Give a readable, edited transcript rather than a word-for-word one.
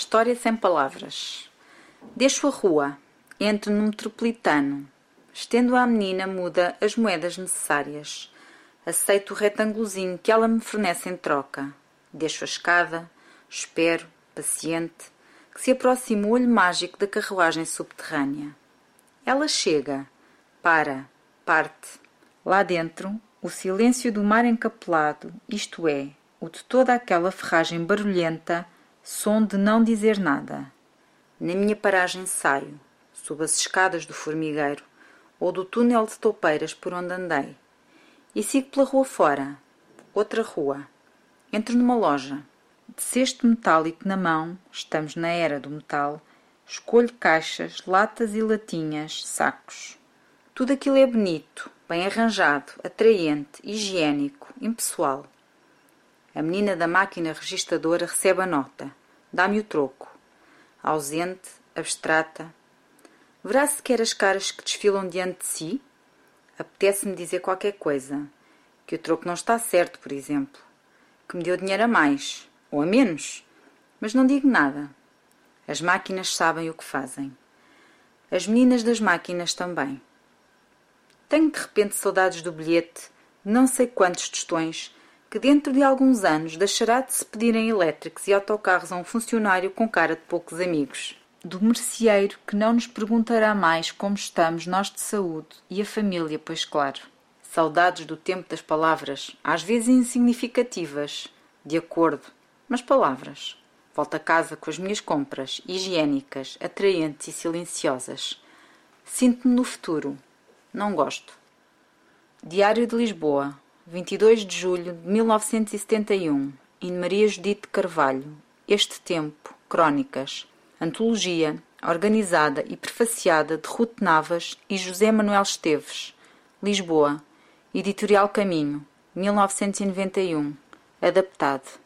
História sem palavras. Deixo a rua, entro no metropolitano, estendo à menina muda as moedas necessárias. Aceito o retângulozinho que ela me fornece em troca. Deixo a escada, espero, paciente, que se aproxime o olho mágico da carruagem subterrânea. Ela chega, parte. Lá dentro, o silêncio do mar encapelado, isto é, o de toda aquela ferragem barulhenta, som de não dizer nada. Na minha paragem saio, sob as escadas do formigueiro ou do túnel de toupeiras por onde andei, e sigo pela rua fora, outra rua. Entro numa loja. De cesto metálico na mão, estamos na era do metal, escolho caixas, latas e latinhas, sacos. Tudo aquilo é bonito, bem arranjado, atraente, higiênico, impessoal. A menina da máquina registradora recebe a nota, dá-me o troco. Ausente, abstrata. Verá sequer as caras que desfilam diante de si? Apetece-me dizer qualquer coisa. Que o troco não está certo, por exemplo. Que me deu dinheiro a mais, ou a menos. Mas não digo nada. As máquinas sabem o que fazem. As meninas das máquinas também. Tenho de repente saudades do bilhete de não sei quantos tostões que dentro de alguns anos deixará de se pedirem elétricos e autocarros a um funcionário com cara de poucos amigos. Do merceeiro que não nos perguntará mais como estamos nós de saúde e a família, pois claro. Saudades do tempo das palavras, às vezes insignificativas, de acordo, mas palavras. Volto a casa com as minhas compras, higiênicas, atraentes e silenciosas. Sinto-me no futuro. Não gosto. Diário de Lisboa, 22 de julho de 1971, em Maria Judite de Carvalho. Este tempo, Crónicas. Antologia, organizada e prefaciada de Ruth Navas e José Manuel Esteves. Lisboa. Editorial Caminho, 1991. Adaptado.